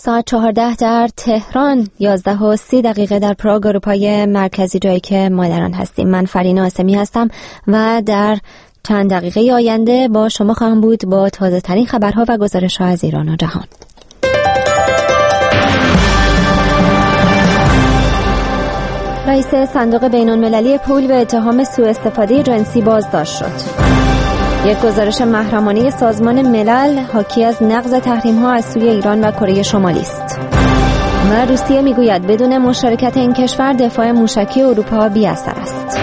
ساعت 14 در تهران، 11:30 در پراگ اروپای مرکزی، جایی که ما در آن هستیم. من فرینا آسمی هستم و در چند دقیقه آینده با شما خواهم بود با تازه ترین خبرها و گزارش‌ها از ایران و جهان. رئیس صندوق بین‌المللی پول به اتهام سوء استفاده جنسی بازداشت شد. یک گزارش محرمانه سازمان ملل حاکی از نقض تحریم‌ها از سوی ایران و کره شمالی است. و روسیه میگوید بدون مشارکت این کشور دفاع موشکی اروپا بی‌اثر است.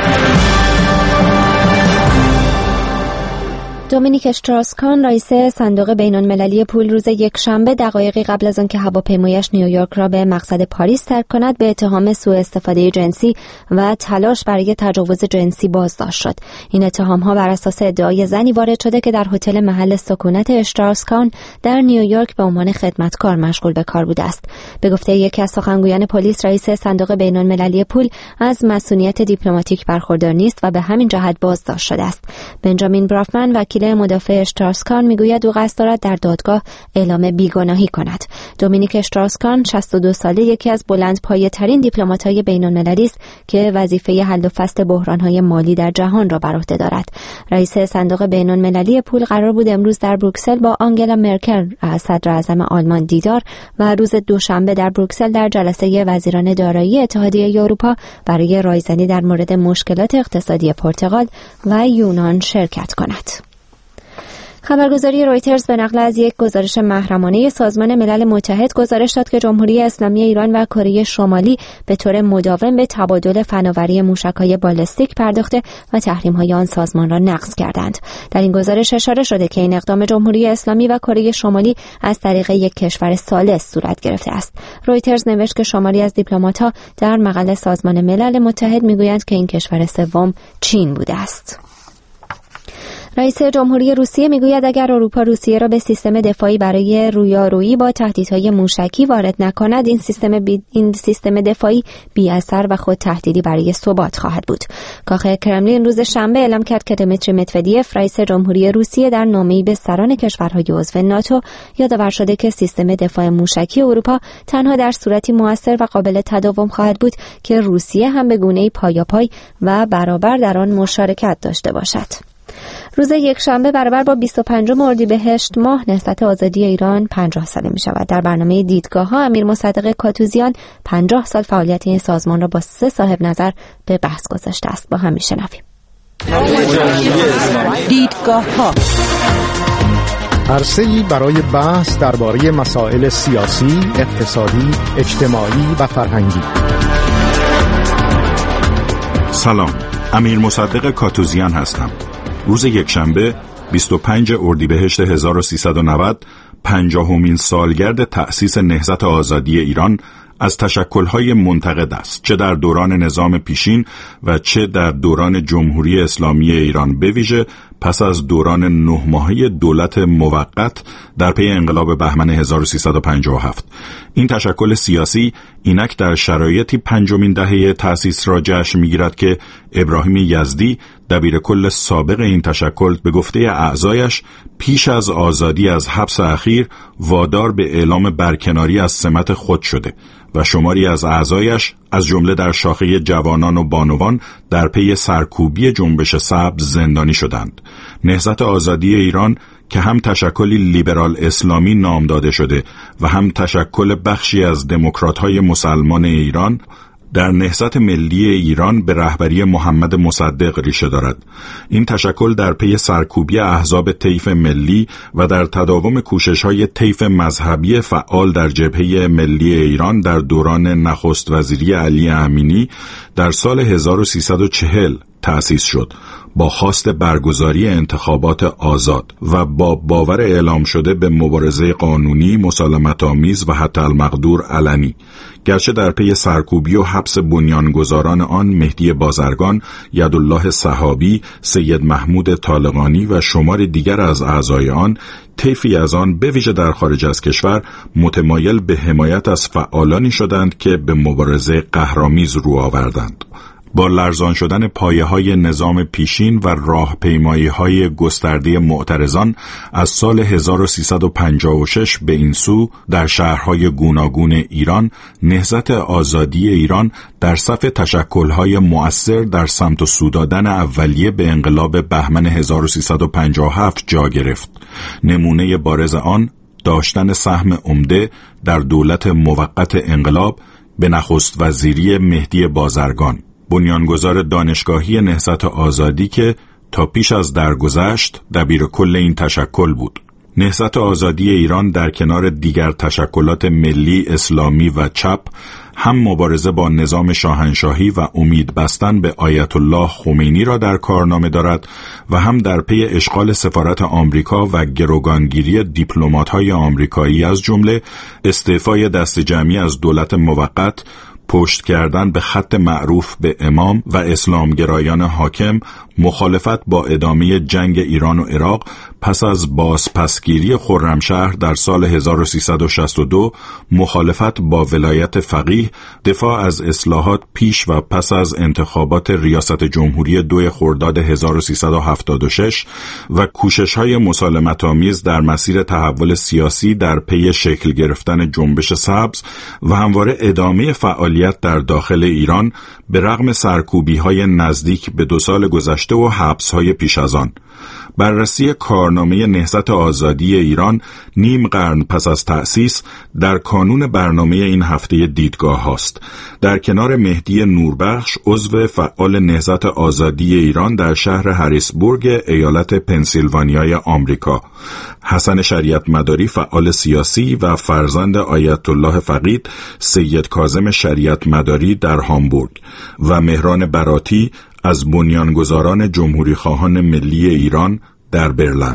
دومینیک اشتراسکان، رئیس صندوق بین‌المللی پول، روز یکشنبه دقایقی قبل از آنکه هواپیمایش نیویورک را به مقصد پاریس ترک کند به اتهام سوء استفاده جنسی و تلاش برای تجاوز جنسی بازداشت شد. این اتهام‌ها بر اساس ادعای زنی وارد شده که در هتل محل سکونت اشتراسکان در نیویورک به عنوان خدمتکار مشغول به کار بوده است. به گفته یکی از سخنگویان پلیس، رئیس صندوق بین‌المللی پول از مسئولیت دیپلماتیک برخوردار نیست و به همین جهت بازداشت شده است. بنجامین برافمن، وکیل مدافع اشتراسکان، میگوید او قصد دارد در دادگاه اعلام بیگناهی کند. دومینیک اشتراسکان 62 ساله یکی از بلندپایه‌ترین دیپلمات‌های بین‌المللی است که وظیفه حل و فصل بحران‌های مالی در جهان را بر عهده دارد. رئیس صندوق بین‌المللی پول قرار بود امروز در بروکسل با آنگلا مرکل، صدر اعظم آلمان، دیدار و روز دوشنبه در بروکسل در جلسه وزیران دارایی اتحادیه اروپا برای رایزنی در مورد مشکلات اقتصادی پرتغال و یونان شرکت کند. خبرگزاری رویترز به نقل از یک گزارش محرمانه سازمان ملل متحد گزارش داد که جمهوری اسلامی ایران و کره شمالی به طور مداوم به تبادل فناوری موشک‌های بالستیک پرداخته و تحریم‌های آن سازمان را نقض کردند. در این گزارش اشاره شده که این اقدام جمهوری اسلامی و کره شمالی از طریق یک کشور ثالث صورت گرفته است. رویترز نوشت که شماری از دیپلمات‌ها در مقاله سازمان ملل متحد می‌گویند که این کشور سوم چین بوده است. رئیس جمهوری روسیه میگوید اگر اروپا روسیه را به سیستم دفاعی برای رویارویی با تهدیدهای موشکی وارد نکند، این سیستم دفاعی بی‌اثر و خود تهدیدی برای ثبات خواهد بود. کاخ کرملین روز شنبه اعلام کرد که دمیتری مدودیف، رئیس جمهوری روسیه، در نامه‌ای به سران کشورهای عضو ناتو یادآور شده که سیستم دفاع موشکی اروپا تنها در صورتی موثر و قابل تداوم خواهد بود که روسیه هم به گونه‌ای پایاپای و برابر در آن مشارکت داشته باشد. روز یکشنبه برابر با 25 اردیبهشت ماه نهضت آزادی ایران 50 ساله می شود. در برنامه دیدگاه‌ها امیر مصدق کاتوزیان 50 سال فعالیت این سازمان را با 3 صاحب نظر به بحث گذاشته است. با هم میشنویم. دیدگاه‌ها عرصه‌ای برای بحث درباره مسائل سیاسی، اقتصادی، اجتماعی و فرهنگی. سلام، امیر مصدق کاتوزیان هستم. روز یکشنبه 25 اردیبهشت 1390 50مین سالگرد تأسیس نهضت آزادی ایران از تشکل‌های منتقد است، چه در دوران نظام پیشین و چه در دوران جمهوری اسلامی ایران، به ویژه پس از دوران 9 ماهه دولت موقت در پی انقلاب بهمن 1357. این تشکل سیاسی اینک در شرایطی 5مین دهه تأسیس را جشن می‌گیرد که ابراهیم یزدی، دبیرکل سابق این تشکل، به گفته اعضایش پیش از آزادی از حبس اخیر وادار به اعلام برکناری از سمت خود شده و شماری از اعضایش از جمله در شاخه جوانان و بانوان در پی سرکوبی جنبش سبز زندانی شدند. نهضت آزادی ایران که هم تشکلی لیبرال اسلامی نام داده شده و هم تشکل بخشی از دموکرات‌های مسلمان ایران، در نهضت ملی ایران به رهبری محمد مصدق ریشه دارد. این تشکل در پی سرکوبی احزاب طیف ملی و در تداوم کوشش‌های طیف مذهبی فعال در جبهه ملی ایران در دوران نخست وزیری علی امینی در سال 1340 تأسیس شد، با خواست برگزاری انتخابات آزاد و با باور اعلام شده به مبارزه قانونی، مسالمت‌آمیز و حتی المقدور علنی. گرچه در پی سرکوبی و حبس بنیانگذاران آن مهدی بازرگان، یدالله صحابی، سید محمود طالقانی و شمار دیگر از اعضای آن، طیفی از آن به ویژه در خارج از کشور متمایل به حمایت از فعالانی شدند که به مبارزه قهرآمیز رو آوردند. با لرزان شدن پایه‌های نظام پیشین و راهپیمایی‌های گسترده معترضان از سال 1356 به این سو در شهرهای گوناگون ایران، نهضت آزادی ایران در صف تشکل‌های مؤثر در سمت و سو دادن اولیه به انقلاب بهمن 1357 جا گرفت. نمونه بارز آن داشتن سهم عمده در دولت موقت انقلاب به نخست وزیری مهدی بازرگان، بنیانگذار دانشگاهی نهضت آزادی که تا پیش از درگذشت دبیر کل این تشکل بود. نهضت آزادی ایران در کنار دیگر تشکلات ملی، اسلامی و چپ هم مبارزه با نظام شاهنشاهی و امید بستن به آیت الله خمینی را در کارنامه دارد و هم در پی اشغال سفارت آمریکا و گروگانگیری دیپلمات‌های آمریکایی از جمله استعفای دست جمعی از دولت موقت، پشت کردن به خط معروف به امام و اسلامگرایان حاکم، مخالفت با ادامه جنگ ایران و عراق پس از بازپسگیری خرمشهر در سال 1362، مخالفت با ولایت فقیه، دفاع از اصلاحات پیش و پس از انتخابات ریاست جمهوری 2 خرداد 1376 و کوشش‌های مسالمت‌آمیز در مسیر تحول سیاسی در پی شکل گرفتن جنبش سبز و همواره ادامه فعالیت در داخل ایران به رغم سرکوبی‌های نزدیک به 2 سال گذشته و حبس‌های پیش از آن. بررسی کارنامه نهضت آزادی ایران نیم قرن پس از تأسیس در کانون برنامه این هفته دیدگاه هاست. در کنار مهدی نوربخش، عضو فعال نهضت آزادی ایران در شهر هریسبورگ ایالت پنسیلوانیای آمریکا، حسن شریعت مداری فعال سیاسی و فرزند آیت الله فقید سید کاظم شریعت مداری در هامبورگ و مهران براتی از بنیانگذاران جمهوری خواهان ملی ایران در برلین.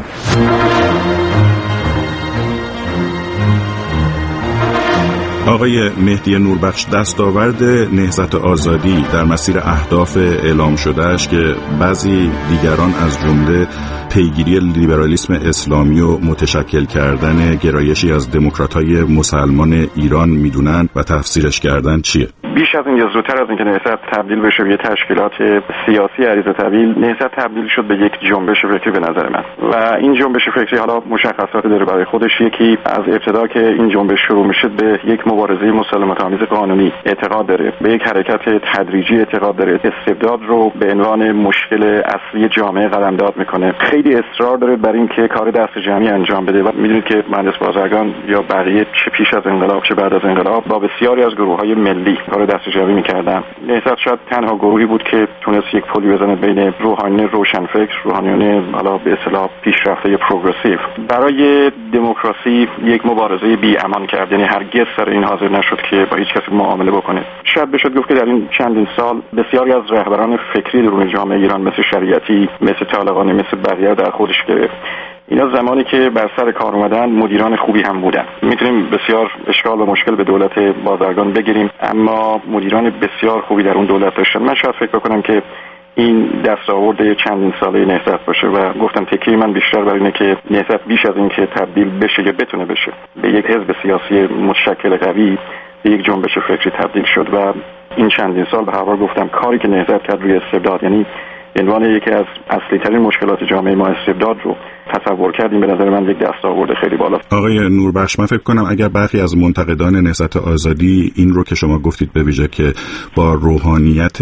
آقای مهدی نوربخش، دستاورد نهضت آزادی در مسیر اهداف اعلام شدهش که بعضی دیگران از جمله پیگیری لیبرالیسم اسلامی و متشکل کردن گرایشی از دموکرات‌های مسلمان ایران میدونن و تفسیرش کردن چیه؟ بیش از این یا زودتر از اینکه نهضت تبدیل بشه به یک تشکیلات سیاسی عریضه طویل، نهضت تبدیل شد به یک جنبش فکری به نظر من. و این جنبش فکری حالا مشخصاتی داره برای خودش. یکی از ابتدا که این جنبش شروع میشه به یک مبارزه مسالمت‌آمیز قانونی اعتقاد داره، به یک حرکت تدریجی اعتقاد داره، استبداد رو به عنوان مشکل اصلی جامعه قلمداد میکنه. خیلی اصرار داره بر این که کار دست جمعی انجام بده و میدونید که مهندس بازرگان یا بقیه چه پیش از انقلاب چه بعد از انقلاب با بسیاری از گروه‌های ملی کار دست جمعی میکردن. نهضت شاید تنها گروهی بود که تونست یک پلی بزنه بین روحانیون روشنفکر، روحانیون حالا به اصطلاح پیشرفته پروگرسیو، برای دموکراسی یک مبارزه بی امان کرد. یعنی هرگز سر این حاضر نشد که با هیچ کسی معامله بکنه. شاید بشه گفت که در این چندین سال بسیاری از رهبران فکری درون جامعه ایران مثل شریعتی، مثل طالقانی، مثل بقیه در خودش گرفت. اینا زمانی که بر سر کار اومدن مدیران خوبی هم بودن. میتونیم بسیار اشکال و مشکل به دولت بازرگان بگیریم، اما مدیران بسیار خوبی در اون دولت داشتن. من شاید فکر بکنم که این دستاورد چندین ساله نهضت باشه و گفتم تکیه من بیشتر بر اینه که نهضت بیش از این که تبدیل بشه یا بتونه بشه به یک حزب سیاسی متشکل قوی، به یک جنبش فکری تبدیل شد. و این چندین سال به هر حال گفتم کاری که نهضت کرد روی استبداد، یعنی عنوان یکی از اصلی ترین مشکلات جامعه ما استبداد رو تصور کردیم، به نظر من یک دستاورد خیلی بالا. آقای نوربخش، من فکر کنم اگر برخی از منتقدان نهضت آزادی این رو که شما گفتید به ویژه که با روحانیت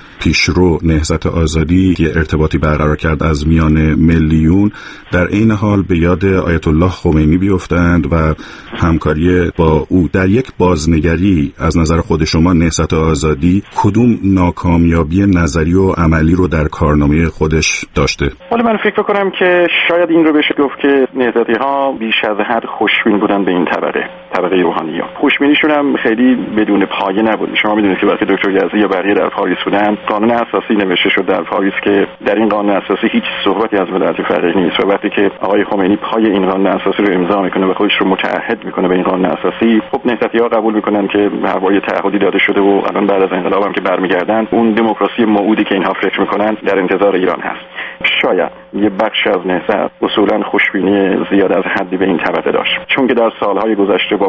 پیشرو نهضت آزادی یه ارتباطی برقرار کرد از میان ملیون، در این حال به یاد آیت الله خمینی بیفتند و همکاری با او، در یک بازنگری از نظر خود شما نهضت آزادی کدوم ناکامیابی نظری و عملی رو در کارنامه خودش داشته؟ ولی من فکر کنم که شاید این رو بشه گفت که نهضتی‌ها بیش از حد خوشبین بودن به این طبقه روحانی‌ها. خوشبینیشون هم خیلی بدون پایه نبود. شما میدونید که وقتی دکتر یزدی یا بقیه در پاریس بودن، قانون اساسی نوشته شد در پاریس که در این قانون اساسی هیچ صحبتی از ولایت فقیه نیست. و وقتی که آقای خمینی پای این قانون اساسی رو امضا میکنه و خودش رو متعهد میکنه به این قانون اساسی، خب نهضتی‌ها قبول میکنن که هوای تعهدی داده شده و الان بعد از انقلاب هم که برمیگردن، اون دموکراسی موعودی که اینها فکر میکنن در انتظار ایران هست. شاید یه بخش از نهضت اصولاً خوشبینی زیاد از حدی به این طبقه داشت، چون که در سالهای گذشته با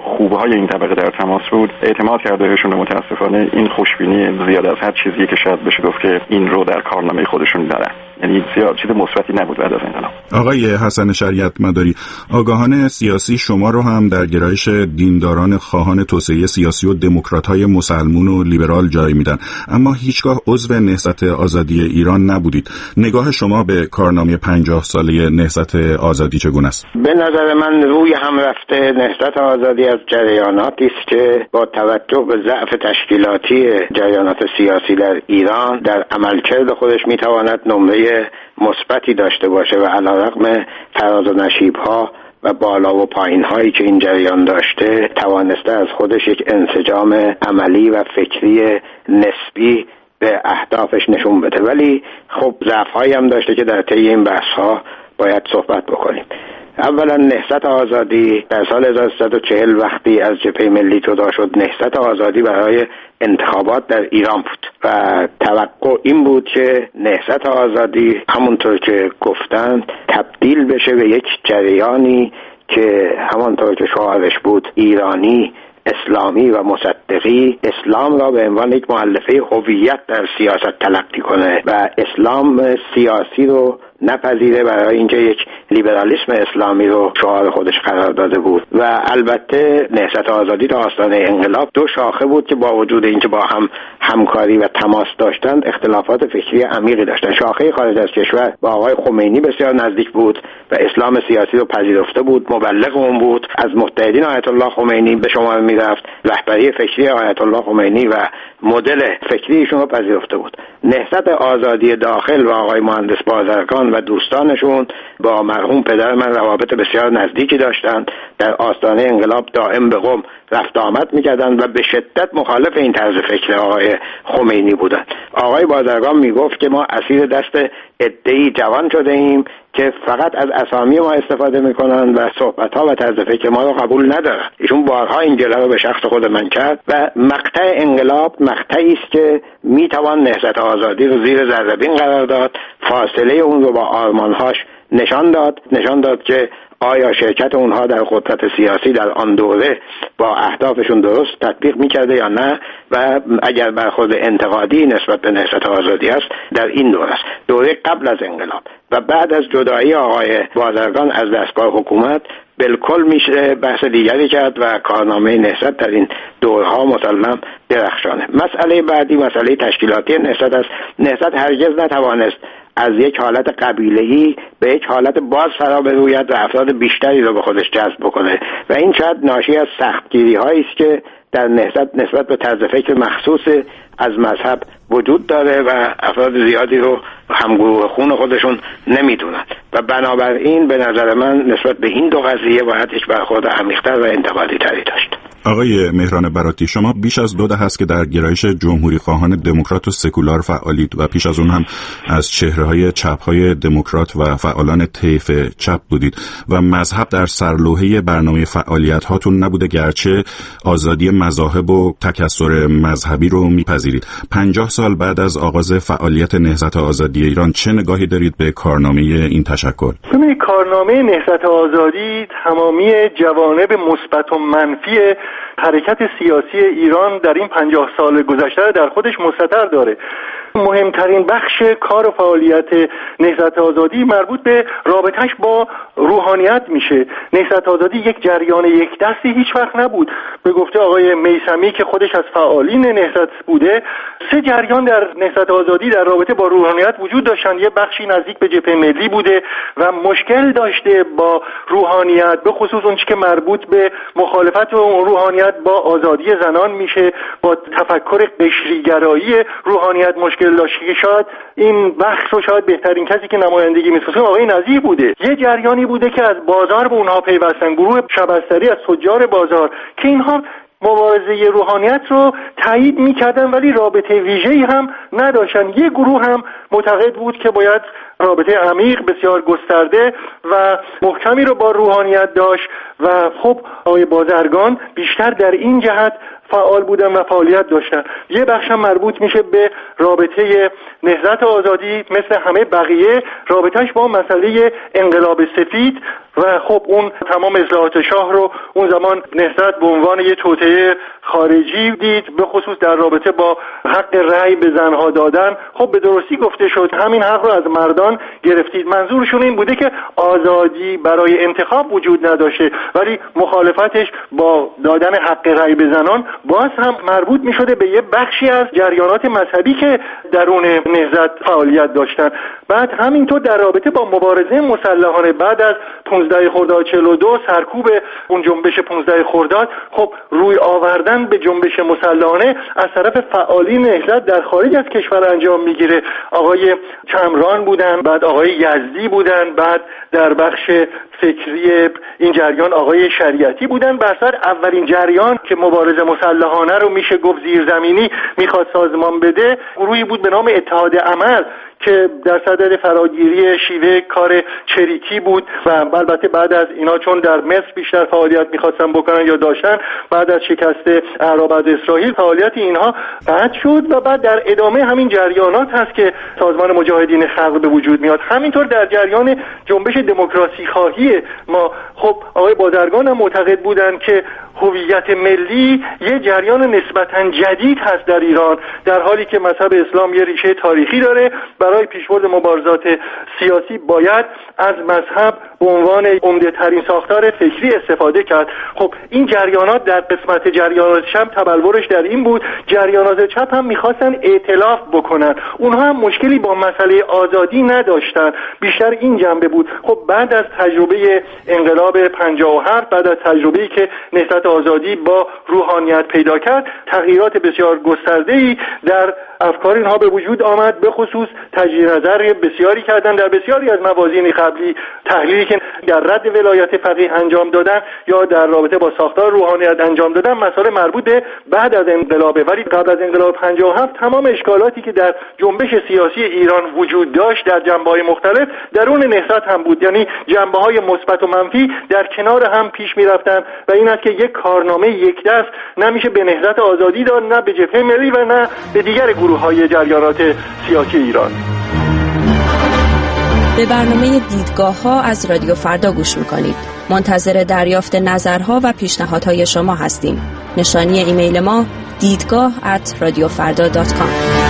خوبهای این طبقه در تماس بود اعتماد کرده بهشون. متاسفانه این خوشبینی زیاد از هر چیزی که شاید بشه گفت که این رو در کارنامه خودشون دارن، یعنی زیاد چیز مثبتی نبود بعد از انقلاب. آقای حسن شریعت مداری، آگاهان سیاسی شما رو هم در گرایش دینداران خواهان توسعه سیاسی و دموکرات‌های مسلمون و لیبرال جای میدن، اما هیچگاه عضو نهضت آزادی ایران نبودید. نگاه شما به کارنامه 50 ساله نهضت آزادی چگونه است؟ به نظر من روی هم رفته نهضت آزادی از جریاناتی است که با توجه به ضعف تشکیلاتی جریانات سیاسی در ایران در عملکرد خودش میتواند نمره مثبتی داشته باشه و علیرغم فراز و نشیب‌ها و بالا و پایین‌هایی که این جریان داشته توانسته از خودش یک انسجام عملی و فکری نسبی به اهدافش نشون بده. ولی خب ضعف‌هایی هم داشته که در طی این بحث‌ها باید صحبت بکنیم. اولا نهضت آزادی در سال 1340 وقتی از جبهه ملی جدا شد، نهضت آزادی برای انتخابات در ایران بود و توقع این بود که نهضت آزادی همونطور که گفتند تبدیل بشه به یک جریانی که همونطور که شعارش بود ایرانی، اسلامی و مصدقی، اسلام را به عنوان یک مؤلفه هویت در سیاست تلقی کنه و اسلام سیاسی رو نپذیره، برای اینکه یک لیبرالیسم اسلامی رو شعار خودش قرار داده بود. و البته نهضت آزادی تا آستانه انقلاب دو شاخه بود که با وجود اینکه با هم همکاری و تماس داشتند اختلافات فکری عمیقی داشتند. شاخه خارج از کشور با آقای خمینی بسیار نزدیک بود و اسلام سیاسی رو پذیرفته بود، مبلغ اون بود، از متحدین آیت الله خمینی به شمار میرفت، رهبری فکری آیت الله خمینی و مدل فکری ایشون رو پذیرفته بود. نهضت آزادی داخل و آقای مهندس بازرگان و دوستانشون با مرحوم پدر من روابط بسیار نزدیکی داشتند، در آستانه انقلاب دائم به قم رفت آمد میکردند و به شدت مخالف این طرز فکر آقای خمینی بودند. آقای بازرگان میگفت که ما اسیر دست عده‌ای جوان شده ایم که فقط از اسامی ما استفاده میکنن و صحبت‌ها و طرز فکر ما رو قبول ندارن. ایشون بارها این جلوه رو به شخص خود من کرد و مقطع انقلاب مقطعی است که میتوان نهضت آزادی رو زیر ذره‌بین قرار داد، فاصله اون رو با آرمان‌هاش نشان داد که آیا شرکت اونها در قدرت سیاسی در آن دوره با اهدافشون درست تطبیق میکرده یا نه، و اگر برخورد انتقادی نسبت به نهضت آزادی است در این دوره است، دوره قبل از انقلاب و بعد از جدایی آقای بازرگان از دستگاه حکومت بالکل میشه بحث دیگری کرد و کارنامه نهضت در این دورها مسلم درخشانه. مسئله بعدی مسئله تشکیلاتی نهضت است. نهضت هرگز نتوانست از یک حالت قبیله‌ای به یک حالت باز فرا بروید و افراد بیشتری رو به خودش جذب بکنه و این شاید ناشی از سختگیری‌هایی است که در نهضت نسبت به طرز فکر مخصوص از مذهب وجود داره و افراد زیادی رو همگروه خون خودشون نمیدونن و بنابراین به نظر من نسبت به این دو قضیه باید یک برخورد عمیق‌تر و انتقادی تری داشت. آقای مهران براتی، شما بیش از 2 دهه است که در گرایش جمهوری خواهان دموکرات و سکولار فعالید و پیش از اون هم از چهره‌های چپ‌های دموکرات و فعالان طیف چپ بودید و مذهب در سرلوحه برنامه فعالیت‌هاتون نبوده، گرچه آزادی مذاهب و تکثر مذهبی رو می‌پذیرید. 50 سال بعد از آغاز فعالیت نهضت آزادی ایران چه نگاهی دارید به کارنامه این تشکل؟ ببینید، کارنامه نهضت آزادی تمامی جوانب مثبت و منفی حرکت سیاسی ایران در این 50 سال گذشته در خودش مستتر داره. مهمترین بخش کار و فعالیت نهضت آزادی مربوط به رابطهش با روحانیت میشه. نهضت آزادی یک جریان یک دستی هیچ وقت نبود. به گفته آقای میثمی که خودش از فعالین نهضت بوده، 3 جریان در نهضت آزادی در رابطه با روحانیت وجود داشتن. یه بخشی نزدیک به جبهه ملی بوده و مشکل داشته با روحانیت، به خصوص اون چیزی که مربوط به مخالفت روحانیت با آزادی زنان میشه، با تفکر قشری‌گرایی روحانیت مشکل داشت که شاید این بخش رو شاید بهترین کسی که نمایندگی می‌کنه آقای نظیر بوده. یه جریانی بوده که از بازار به اونها پیوستن، گروه شبستری از تجار بازار که اینها مبارزه روحانیت رو تایید می‌کردن ولی رابطه ویژه‌ای هم نداشتن. یه گروه هم معتقد بود که باید رابطه عمیق بسیار گسترده و محکمی رو با روحانیت داشت و خب آقای بازرگان بیشتر در این جهت فعال بودن و فعالیت داشتن. یه بخش هم مربوط میشه به رابطه نهضت آزادی، مثل همه بقیه رابطهش با مسئله انقلاب سفید و خب اون تمام اصلاحات شاه رو اون زمان نهضت به عنوان یه توطئه خارجی دید، به خصوص در رابطه با حق رأی به زنها دادن. خب به درستی گفته شد همین حق رو از مردان گرفتید. منظورشون این بوده که آزادی برای انتخاب وجود نداشته، ولی مخالفتش با دادن حق رأی به زنان باز هم مربوط می شده به یه بخشی از جریانات مذهبی که درون نهضت فعالیت داشتن. بعد همینطور در رابطه با مبارزه مسلحانه بعد از 15 خرداد 42 سرکوب اون جنبش 15 خرداد، خب روی آوردن به جنبش مسلحانه از طرف فعالین نهضت در خارج از کشور انجام میگیره. آقای چمران بودن، بعد آقای یزدی بودن، بعد در بخش فکری این جریان آقای شریعتی بودن. بسر اولین جریان که مبارزه مسلحانه رو میشه گفت زیرزمینی میخواد سازمان بده، گروهی بود به نام اتحاد عمل که در صدد فراگیری شیوه کار چریکی بود و البته بعد از اینا چون در مصر بیشتر فعالیت میخواستن بکنن یا داشتن، بعد از شکست اعراب از اسرائیل فعالیت اینها قطع شد و بعد در ادامه همین جریانات هست که سازمان مجاهدین خلق به وجود میاد. همینطور در جریان جنبش دموکراسی خواهی ما، خب آقای بازرگان هم معتقد بودن که هویت ملی یه جریان نسبتاً جدید هست در ایران، در حالی که مذهب اسلام یه ریشه تاریخی داره. برای پیشبرد مبارزات سیاسی باید از مذهب به عنوان عمده ترین ساختار فکری استفاده کرد. خب این جریانات در قسمت جریانات چپ تبلورش در این بود، جریانات چپ هم میخواستن ائتلاف بکنن، اونها هم مشکلی با مسئله آزادی نداشتن، بیشتر این جنبه بود. خب بعد از تجربه انقلاب 57، بعد از تجربه‌ای که نهضت آزادی با روحانیت پیدا کرد، تغییرات بسیار گسترده‌ای در افکار اینها به وجود آمد. به خصوص تجدید نظر بسیاری کردن در بسیاری از موازین قبلی، تحلیلی که در رد ولایت فقیه انجام دادن یا در رابطه با ساختار روحانیت انجام دادن مسائل مربوط به بعد از انقلابه. ولی قبل از انقلاب 57 تمام اشکالاتی که در جنبش سیاسی ایران وجود داشت در جنبه‌های مختلف درون نهضت هم بود، یعنی جنبه‌های مثبت و منفی در کنار هم پیش می‌رفتن و این است که یک کارنامه یک دست نمیشه به نهضت آزادی داد، نه به جبهه ملی و نه به دیگر گروه‌های جریانات سیاسی ایران. به برنامه دیدگاه‌ها از رادیو فردا گوش می‌کنید. منتظر دریافت نظرها و پیشنهادهای شما هستیم. نشانی ایمیل ما deedgah@radiofarda.com.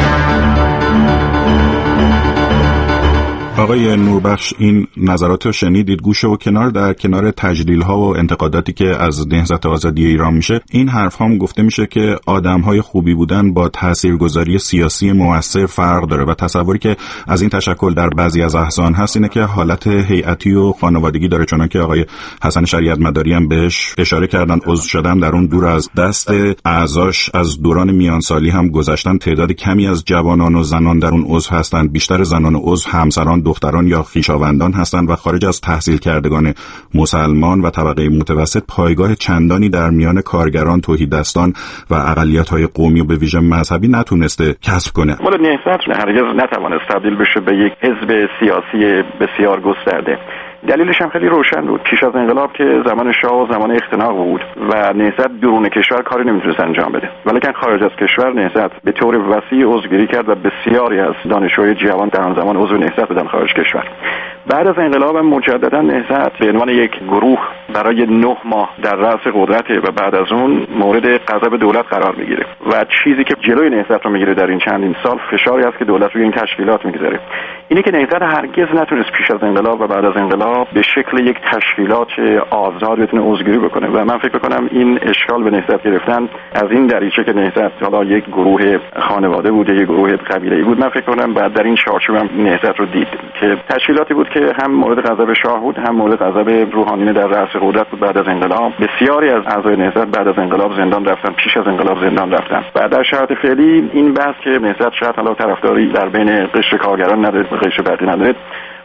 آقای نوربخش، این نظرات رو شنیدید. گوشه و کنار در کنار تجلیل‌ها و انتقاداتی که از نهضت آزادی ایران میشه، این حرف‌ها هم گفته میشه که آدم‌های خوبی بودن با تاثیرگذاری سیاسی موثر فرق داره و تصوری که از این تشکل در بعضی از احزان هست اینه که حالت هیئتی و خانوادگی داره، چون که آقای حسن شریعت مداری هم بهش اشاره کردن. عضو شدن در اون دور از دست اعضاش از دوران میانسالی هم گذشتن. تعداد کمی از جوانان و زنان در اون عضو هستند. بیشتر زنان عضو همسران، دختران یا خویشاوندان هستند و خارج از تحصیل کردگان مسلمان و طبقه متوسط پایگاه چندانی در میان کارگران، توحیددستان و اقلیت‌های قومی و به ویژه مذهبی نتونسته کسب کنه. ولی نهضت هرگز نتوانست تبدیل بشه به یک حزب سیاسی بسیار گسترده. دلیلش هم خیلی روشن بود. پیش از انقلاب که زمان شاه و زمان اختناق بود و نهضت درون کشور کاری نمیتونست انجام بده، ولیکن خارج از کشور نهضت به طور وسیع عضوگیری کرد و بسیاری از دانشجوی جوان در آن زمان عضو نهضت بودن خارج کشور. بعد از انقلاب هم مجددا نهضت به عنوان یک گروه برای 9 ماه در رأس قدرت و بعد از اون مورد غضب دولت قرار میگیره و چیزی که جلوی نهضت رو میگیره در این چندین سال فشاری است که دولت روی این تشکیلات میگذاره. اینه که نهضت هرگز نتونست پیش از انقلاب و بعد از انقلاب به شکل یک تشکیلات آزاد بتونه عضوگیری بکنه و من فکر می‌کنم این اشکال به نهضت گرفتن از این دریچه که نهضت حالا یک گروه خانواده بود، یک گروه قبیله‌ای بود، من فکر می‌کنم بعد در این چارچوب هم نهضت رو دید که تشکیلاتی بود که هم مورد غضب شاه بود، هم مورد غضب روحانیون در رأس قدرت بود. بعد از انقلاب بسیاری از اعضای نهضت بعد از انقلاب زندان رفتن، پیش از انقلاب زندان رفتن. بعد در شرایط فعلی این بحث که نهضت شاید حالا طرفداری در بین قشر کارگران نداره، قشر بعدی نداره،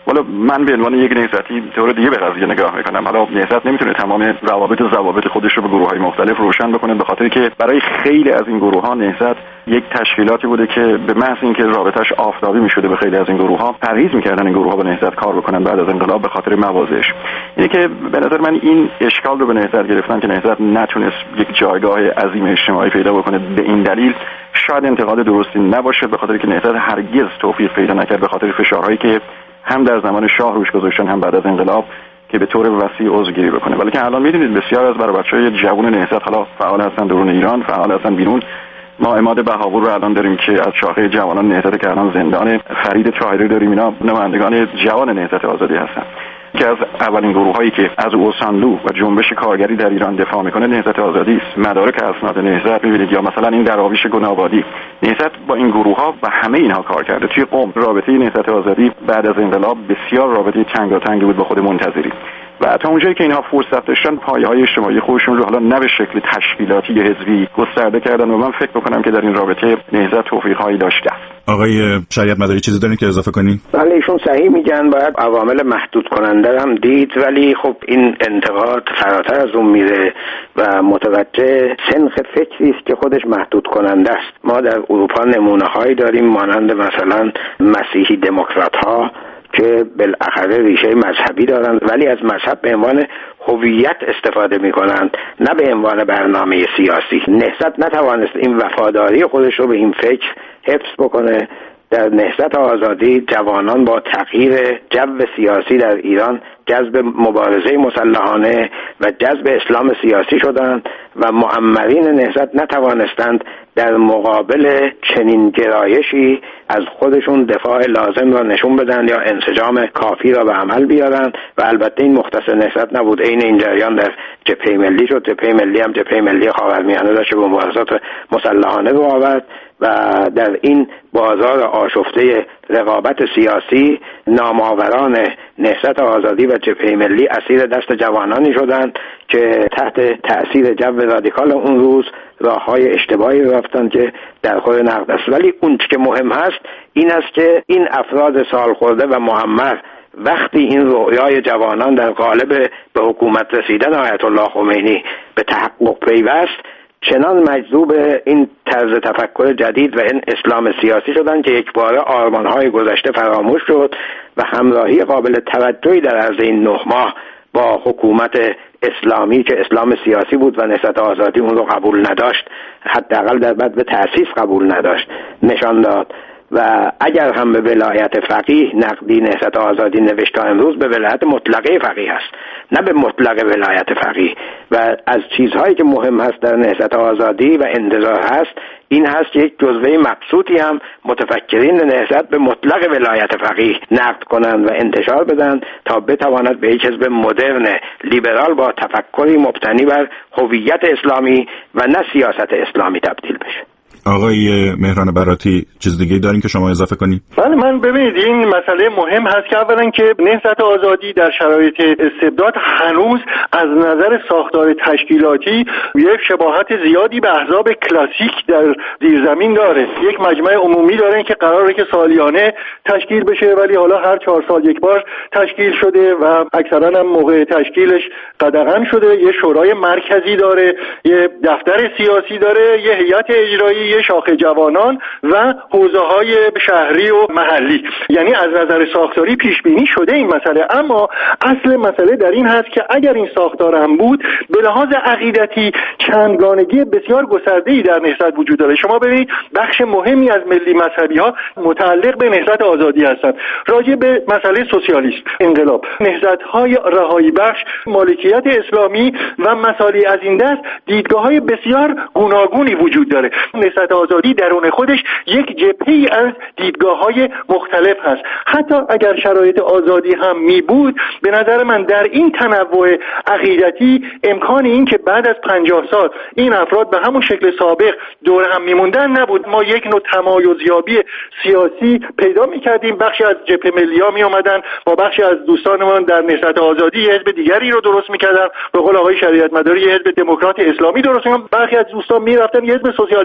حالا من به عنوان یک نهضتی طور دیگه به قضیه نگاه میکنم. حالا نهضت نمیتونه تمام روابط و ضوابط خودش رو به گروه‌های مختلف روشن بکنه، به خاطر که برای خیلی از این گروه‌ها نهضت یک تشکیلاتی بوده که به محض اینکه رابطش آفتابی میشده به خیلی از این گروه‌ها پرهیز میکردن این گروه‌ها با نهضت کار بکنن بعد از انقلاب به خاطر موازش. اینه که به نظر من این اشکال رو به نهضت گرفتن که نهضت نتونست یک جایگاه عظیم اجتماعی پیدا بکنه. به این دلیل شاید انتقاد درستی نباشه، به خاطر که نهضت هرگز توفیق پیدا نکرد به خاطر فشارهایی که هم در زمان شاه روش گذاشتن هم بعد از انقلاب که به طور وسیع عضوگیری بکنه. ولی که الان می‌دونید بسیار از برای بچه‌های جوان نهضت حالا فعال هستن درون ایران، فعال هستن بیرون. ما عماد بهاور رو الان داریم که از شاخه جوانان نهضت که الان زندان، فرید طاهری داریم، اینا نمایندگان جوان نهضت آزادی هستن که از اولین گروه‌هایی که از اوسانلو و جنبش کارگری در ایران دفاع میکنه نهضت آزادی است. مدارک اسناد نهضت می‌بینید، یا مثلا این دراویش گنابادی. نهضت با این گروه‌ها و همه اینها کار کرده. توی قم رابطه نهضت آزادی بعد از انقلاب بسیار رابطه تنگاتنگی بود با خود منتظری و تا اونجایی که اینها فرصت داشتن پایه‌های اجتماعی خودشون رو حالا نه به شکل تشکیلاتی یا حزبی گسترده کردن و من فکر می‌کنم که در این رابطه نهضت توفیق‌هایی داشته است. آقای شریعت مداری چیزی دارین که اضافه کنین؟ بله ایشون صحیح میگن، باید عوامل محدود کننده هم دید، ولی خب این انتقاد فراتر از اون میره و متوجه سنخ فکری است که خودش محدود کننده است. ما در اروپا نمونه‌هایی داریم مانند مثلا مسیحی دموکرات‌ها که بالاخره ریشه مذهبی دارند ولی از مذهب به عنوان هویت استفاده می‌کنند، نه به عنوان برنامه سیاسی. نهضت نتوانست این وفاداری خودش رو به این فکر حفظ بکنه. در نهضت آزادی جوانان با تغییر جو سیاسی در ایران جذب مبارزه مسلحانه و جذب اسلام سیاسی شدند و معمرین نهضت نتوانستند در مقابل چنین گرایشی از خودشون دفاع لازم را نشون بدن یا انسجام کافی را به عمل بیارن و البته این مختص نهضت نبود، عین این جریان در جبهه ملی شد. جبهه ملی هم جبهه ملی خاورمیانه داشت به مبارزات مسلحانه رو آورد و در این بازار آشفته رقابت سیاسی نامآوران نهضت آزادی و جبهه ملی اسیر دست جوانانی شدند که تحت تأثیر جو رادیکال اون روز راههای اشتباهی رفتند که در خود نقد است. ولی اون که مهم هست این است که این افراد سالخورده و معمر وقتی این رؤیای جوانان در قالب به حکومت رسیدن آیت الله خمینی به تحقق پیوست، چنان مجذوب این طرز تفکر جدید و این اسلام سیاسی شدن که یک باره آرمان‌های گذشته فراموش شد و همراهی قابل توجهی در عرض این 9 ماه با حکومت اسلامی که اسلام سیاسی بود و نهضت آزادی اون رو قبول نداشت، حداقل در بعد به تأسیس قبول نداشت، نشان داد. و اگر هم به ولایت فقیه نقدی نهضت آزادی نوشت تا امروز به ولایت مطلقه فقیه است، نه به مطلق ولایت فقیه. و از چیزهایی که مهم هست در نهضت آزادی و انتظار هست این هست که یک جزوه مبسوطی هم متفکرین نهضت به مطلق ولایت فقیه نقد کنند و انتشار بدن تا بتواند به یک حزب مدرن لیبرال با تفکری مبتنی بر هویت اسلامی و نه سیاست اسلامی تبدیل بشه. آقای مهران براتی چیز دیگه دارین که شما اضافه کنید؟ بله، من ببینید این مسئله مهم هست که اولا که نهضت آزادی در شرایط استبداد هنوز از نظر ساختار تشکیلاتی یک شباهت زیادی به احزاب کلاسیک در زیرزمین داره. یک مجمع عمومی داره که قراره که سالیانه تشکیل بشه ولی حالا هر 4 سال یک بار تشکیل شده و اکثرا هم موقع تشکیلش قدغن شده. یه شورای مرکزی داره، یه دفتر سیاسی داره، یه هیئت اجرایی، شاخه جوانان و حوزه‌های شهری و محلی. یعنی از نظر ساختاری پیش بینی شده این مسئله. اما اصل مسئله در این هست که اگر این ساختار هم بود به لحاظ عقیدتی چندگانگی بسیار گسترده‌ای در نهضت وجود داره. شما ببینید بخش مهمی از ملی مذهبی‌ها متعلق به نهضت آزادی هستند. راجع به مسئله سوسیالیسم، انقلاب، نهضت‌های رهایی بخش، مالکیت اسلامی و مسائلی از این دست دیدگاه‌های بسیار گوناگونی وجود داره. نهضت آزادی درون خودش یک جبهه‌ای از دیدگاه‌های مختلف هست. حتی اگر شرایط آزادی هم می بود به نظر من در این تنوع عقیدتی امکان این که بعد از 50 سال این افراد به همون شکل سابق دور هم میموندن نبود. ما یک نوع تمایزیابی سیاسی پیدا می‌کردیم. بخشی از جبهه ملی‌ها می‌آمدن با بخشی از دوستانمان در نهضت آزادی حزب دیگری رو درست می‌کردن. به قول آقای شریعت مداری حزب دموکرات اسلامی درست می‌کردن. برخی از دوستان می‌رفتن حزب سوسیال دموکرات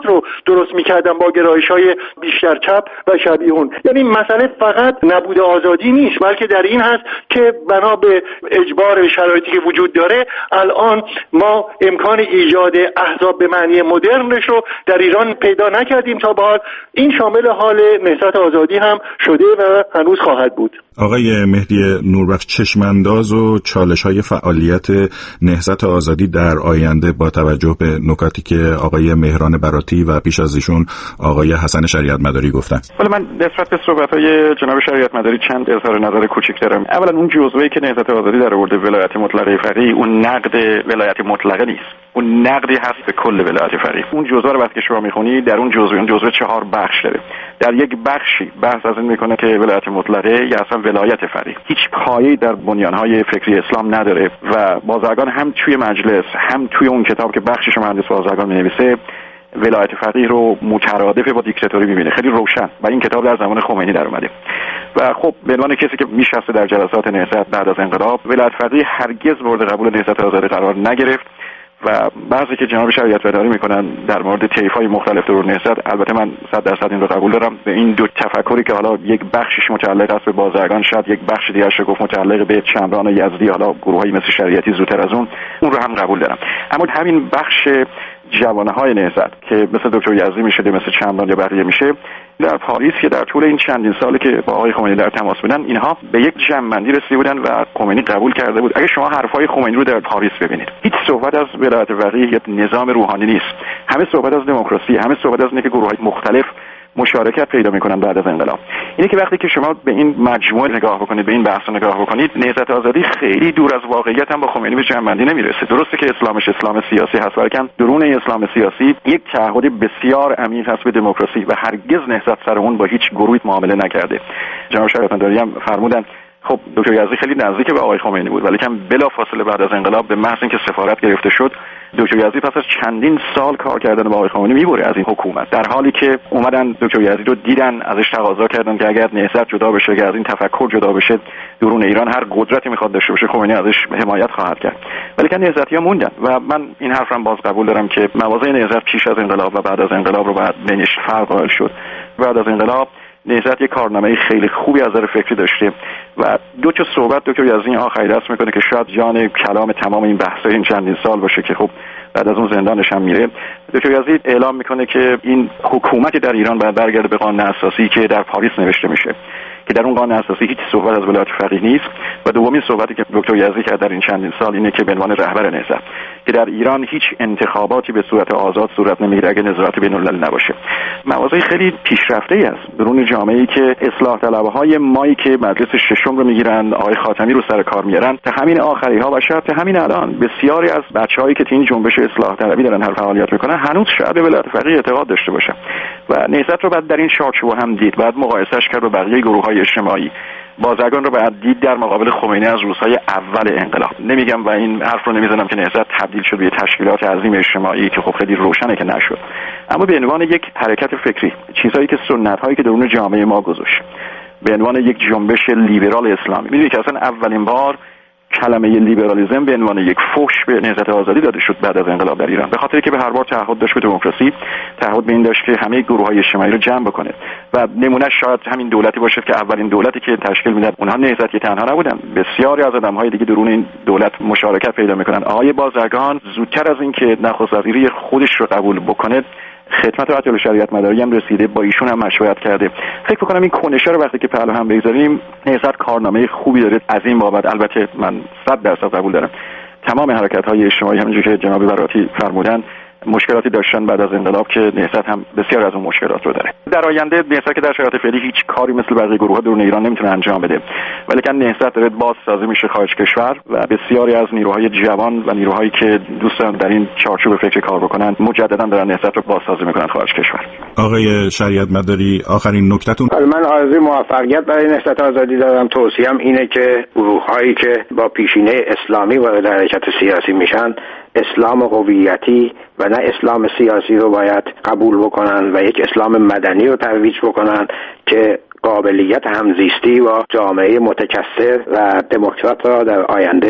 رو درست میکردن با گرایش‌های بیشتر چپ و شبیه اون. یعنی مسئله فقط نبود آزادی نیست، بلکه در این هست که بنا به اجبار شرایطی که وجود داره الان ما امکان ایجاد احزاب به معنی مدرنش رو در ایران پیدا نکردیم تا به حال. این شامل حال نهضت آزادی هم شده و هنوز خواهد بود. آقای مهدی نوربخش، چشمانداز و چالش‌های فعالیت نهضت آزادی در آینده با توجه به نکاتی که آقای مهران براتی و پیش از ایشون آقای حسن شریعت مداری گفتن. ولی من نسبت به صحبت‌های جناب شریعت مداری چند اظهار نظر کوچیک دارم. اولا اون جزوه‌ای که نهضت آزادی در آورده ولایت مطلقه فقیه، اون نقد ولایت مطلقه نیست، اون نقدی هست به کل ولایت فقیه. اون جزوه رو وقتی که شما می‌خونی در اون جزوه 4 بخش داره. در یک بخشی بحث از این میکنه که ولایت مطلقه یا اصلا ولایت فقیه هیچ پایه‌ای در بنیان‌های فکری اسلام نداره و بازرگان هم توی مجلس هم توی اون کتاب که بخشش مهندس بازرگان می‌نویسه ولایت فقیه رو مترادف با دیکتاتوری می‌بینه، خیلی روشن. و این کتاب در زمان خمینی در اومده و خب به عنوان کسی که میشسته در جلسات نهضت بعد از انقلاب، ولایت فقیه هرگز مورد قبول نهضت آزادی قرار نگرفت و بعضی که جناب شریعت مداری میکنن در مورد طیف‌های مختلف در نهضت، البته من 100% این رو قبول دارم. به این دو تفکری که حالا یک بخشش متعلق است به بازرگان، شاید یک بخش دیگه اش گفت متعلق به چمران یزدی، حالا گروهایی مثل شریعتی زودتر از اون رو هم قبول دارم. اما همین بخش جوانه‌های نهضت که مثل دکتر یزدی میشه، مثل چمران یا بقیه میشه، در پاریس که در طول این چندین سالی که با آقای خمینی در تماس بودن، اینها به یک جمع‌بندی رسیده بودن و خمینی قبول کرده بود. اگه شما حرفای خمینی رو در پاریس ببینید، هیچ صحبت از ولایت فقیه یا نظام روحانی نیست، همه صحبت از دموکراسی، همه صحبت از اینکه گروه‌های مختلف مشارکت پیدا میکنن بعد از انقلاب. اینه که وقتی که شما به این مجموعه نگاه بکنید، به این بحث نگاه بکنید، نهضت آزادی خیلی دور از واقعیت هم با خمینی به جمع‌بندی نمیرسه. درسته که اسلامش اسلام سیاسی هست، ولی درون این اسلام سیاسی یک تعهد بسیار عمیق هست به دموکراسی و هرگز نهضت سر اون با هیچ گروهی معامله نکرده. جناب شریعت مداری هم فرمودن خب دکتر یزدی خیلی نزدیک به آقای خمینی بود، ولی کم بلافاصله بعد از انقلاب به محض اینکه سفارت گرفته شد، دکتر یزدی پس از چندین سال کار کردن با آقای خمینی میبره از این حکومت، در حالی که اومدن دکتر یزدی رو دیدن، ازش تقاضا کردن که اگر نهضت جدا بشه، اگر از این تفکر جدا بشه، درون ایران هر قدرتی میخواد داشته باشه خمینی ازش حمایت خواهد کرد. ولی که نهضتی‌ها موندن و من این حرفم باز قبول دارم که مواضع نهضت پیش از انقلاب و بعد از انقلاب رو بعد بینش فرق قائل شد. بعد از انقلاب نهضت یک کارنامه خیلی خوبی از نظر فکری داشته و دو تا صحبت دکتر یزدی آخری دست میکنه که شاید جان کلام تمام این بحث‌های این چندین سال باشه که خب بعد از اون زندانش هم میره. دکتر یزدی اعلام میکنه که این حکومت در ایران باید برگرده به قانون اساسی که در پاریس نوشته میشه، که در اون قانون اساسی هیچ صحبت از ولایت فقیه نیست. و دومین صحبتی که دکتر یزدی کرد در این چندین سال اینه که به عنوان رهبر نهضت که در ایران هیچ انتخاباتی به صورت آزاد صورت نمیگیره اگه نظارت بین‌المللی نباشه. مواضع خیلی پیشرفته‌ای است درون جامعه‌ای که اصلاح طلب‌های مایی که مجلس ششم رو میگیرن، آقای خاتمی رو سر کار میارن، تا همین آخری‌ها و شاید تا همین الان بسیاری از بچه‌هایی که تو این جنبش اصلاح طلبی دارن هر فعالیت میکنن هنوز شاید به ولایت فقیه اعتقاد داشته باشن و نهضت رو بعد در این چارچوب هم دید، بعد مقایسهش کرد با بقیه گروه‌های اجتماعی. بازرگان رو بعد دید در مقابل خمینی از روزهای اول انقلاب. نمیگم و این حرف رو نمیزنم که نهضت تبدیل شد به تشکیلات عظیم اجتماعی که خب خیلی روشنه که نشد، اما به عنوان یک حرکت فکری، چیزهایی که سنت‌هایی که درون جامعه ما گذاشت، به عنوان یک جنبش لیبرال اسلامی. می‌دونید که اصلا اولین بار کلمه لیبرالیسم به عنوان یک فحش به نهضت آزادی داده شد بعد از انقلاب در ایران، به خاطر که به هر بار تعهد داشت به دموکراسی، تعهد به این داشت که همه گروه‌های اجتماعی رو جمع بکنه و نمونه شاید همین دولتی باشه که اولین دولتی که تشکیل میداد اونها نهضتی تنها نبودن، بسیاری از آدم‌های دیگه درون این دولت مشارکت پیدا میکنن. آقای بازرگان زودتر از اینکه نخست وزیری خودش رو قبول بکنه خدمت آیت شریعت مداری هم رسیده، با ایشون هم مشورت کرده. فکر می‌کنم این کنشه رو وقتی که پهلو هم بگذاریم، نهضت کارنامه خوبی داره از این بابت. البته من 100% قبول دارم تمام حرکت‌های اجتماعی همونجوری که جناب براتی فرمودن مشکلاتی داشتن بعد از انقلاب که نهضت هم بسیار از اون مشکلات رو داره. در آینده نهضت که در شرایط فعلی هیچ کاری مثل بقیه گروه‌ها درون ایران نمیتونه انجام بده، ولی که نهضت داره بازسازی میشه خارج کشور و بسیاری از نیروهای جوان و نیروهایی که دوستان در این چارچوب فکری کار بکنن مجددا دارن نهضت رو بازسازی میکنن خارج کشور. آقای شریعت مداری آخرین نکتهتون؟ من آرزوی موفقیت برای نهضت آزادی دارم. توصیه‌ام اینه که گروه‌هایی که با پیشینه اسلامی وارد حرکت سیاسی میشن اسلام قومیتی و نه اسلام سیاسی رو باید قبول بکنن و یک اسلام مدنی رو ترویج بکنن که قابلیت همزیستی با جامعه متکثر و دموکرات را در آینده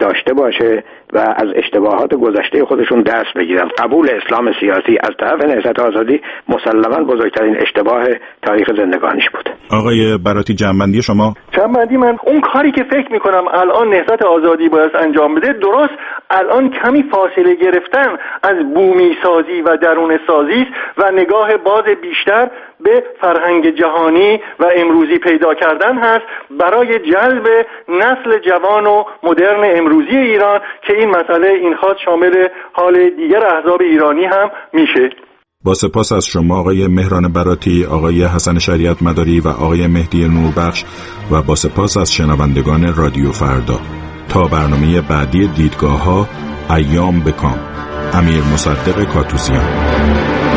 داشته باشه و از اشتباهات گذشته خودشون درس بگیرن. قبول اسلام سیاسی از طرف نهضت آزادی مسلماً بزرگترین اشتباه تاریخ زندگانیش بود. آقای براتی جنبندی شما؟ جنبندی من اون کاری که فکر میکنم الان نهضت آزادی باید انجام بده، درست الان کمی فاصله گرفتن از بومی سازی و درون سازی و نگاه باز بیشتر به فرهنگ جهانی و امروزی پیدا کردن هست برای جلب نسل جوان و مدرن امروزی ایران که این مسئله این خاص شامل حال دیگر احزاب ایرانی هم میشه. با سپاس از شما آقای مهران براتی، آقای حسن شریعت مداری و آقای مهدی نوربخش و با سپاس از شنوندگان رادیو فردا. تا برنامه بعدی دیدگاه‌ها، ایام بکام. امیر مصدق کاتوزیان.